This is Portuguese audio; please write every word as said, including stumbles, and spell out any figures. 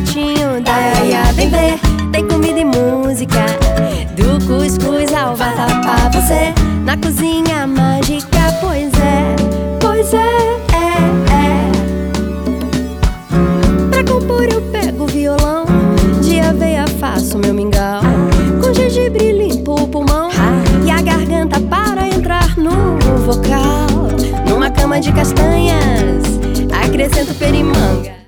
pratinho da iaia. Vem ver, tem comida e música, do cuscuz ao vatapá. Você na cozinha mágica, pois é, pois é, é, é. Pra compor eu pego o violão, de aveia faço meu mingau, com gengibre limpo o pulmão e a garganta para entrar no vocal. Numa cama de castanhas acrescento perimanga.